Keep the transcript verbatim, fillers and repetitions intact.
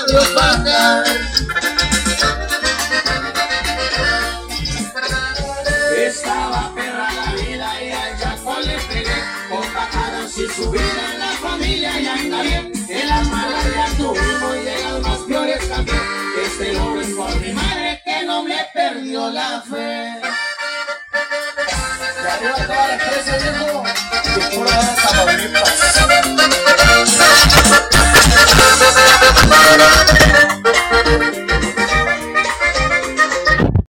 barrio pa' acá. Estaba perra la vida y al Jaco le pegué, con patadas y su vida en la familia ya anda bien. En las malas ya tuvimos y en las más peores también. Este logro es por mi madre que no me perdió la fe. Y arriba toda la empresa, viejo. Tu pura danza,